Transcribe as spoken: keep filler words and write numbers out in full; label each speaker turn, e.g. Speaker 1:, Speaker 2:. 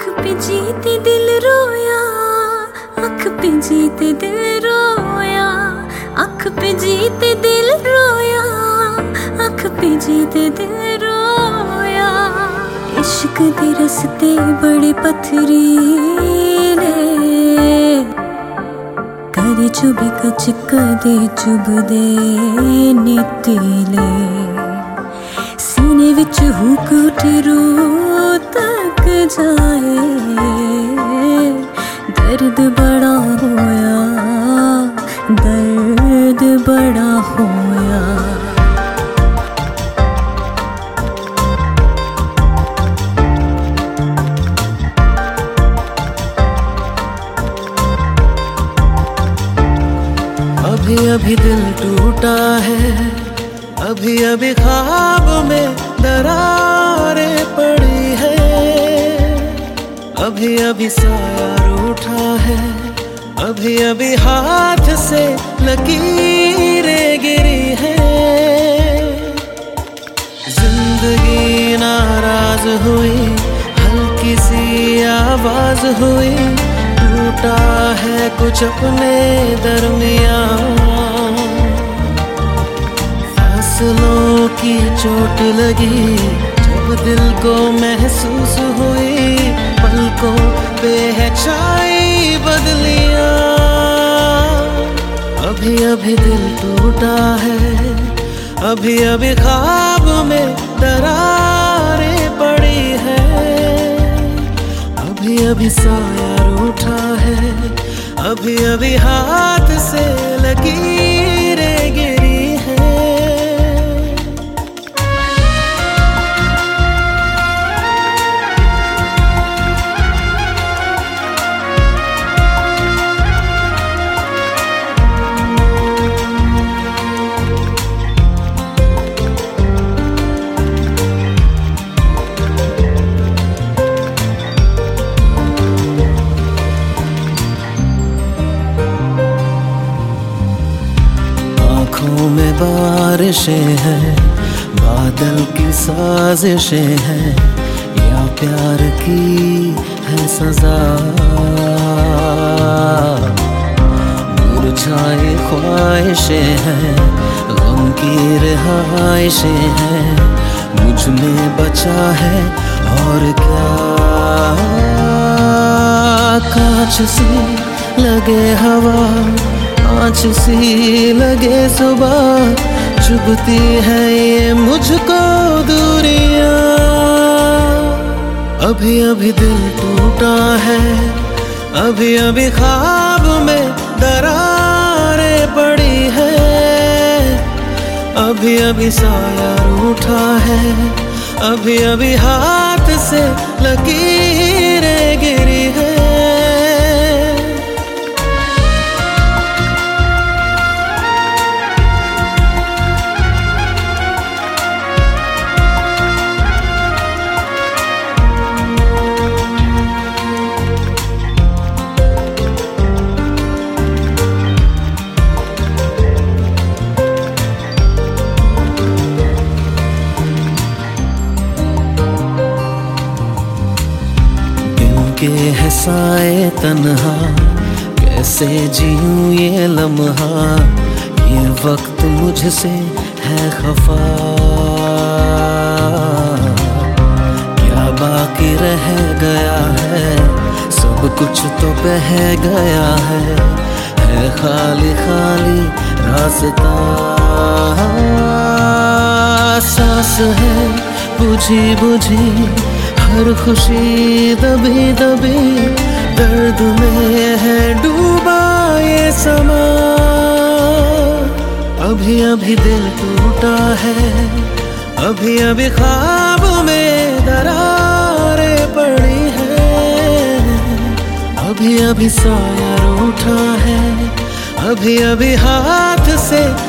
Speaker 1: पे जीते दिल रोया, आँख पे जीते दिल रोया, आँख पे जीते दिल रोया, आँख पे जीते दिल रोया। इश्क दे रस्ते बड़े पथरीले, कदे चुभी कच कदे चुभदे नीतीले। सीने विच हुक उठे रूह तक जाए, दर्द बड़ा होया, दर्द बड़ा होया।
Speaker 2: अभी अभी दिल टूटा है, अभी अभी ख्वाब में दरारें पड़ी है, अभी अभी साया रूठा है, अभी अभी हाथ से लकीरें गिरी है। जिंदगी नाराज हुई, हल्की सी आवाज हुई, टूटा है कुछ अपने दरमियान। फासलों की चोट लगी जब दिल को महसूस हुई, पलकों पे है छाई बदलियां। अभी अभी दिल टूटा है, अभी अभी ख्वाब में दरारें पड़ी है, अभी अभी साया रूठा है, अभी अभी हाथ से लकीरें गिरी है। आँखों में बारिशें हैं, बादल की साजिशें हैं, या प्यार की है सजा। मुरझाई ख्वाहिशें हैं, गम की रिहाइशें हैं, मुझ में बचा है और क्या। कांच सी लगे हवा, आँच सी लगे सुबह, चुभती है ये मुझको दूरियां। अभी अभी दिल टूटा है, अभी अभी ख्वाब में दरारें पड़ी है, अभी अभी साया रूठा है, अभी अभी हाथ से लकीरें गिरी है। के है साए तन्हा, कैसे जीऊं ये लम्हा, ये वक्त मुझसे है खफा। क्या बाकी रह गया है, सब कुछ तो बह गया है, है खाली खाली रास्ता। सांस है बुझी बुझी, हर खुशी दबी दबी, दर्द में है डूबा ये समा। अभी अभी दिल टूटा है, अभी अभी ख्वाब में दरारें पड़ी है, अभी अभी साया रूठा है, अभी अभी हाथ से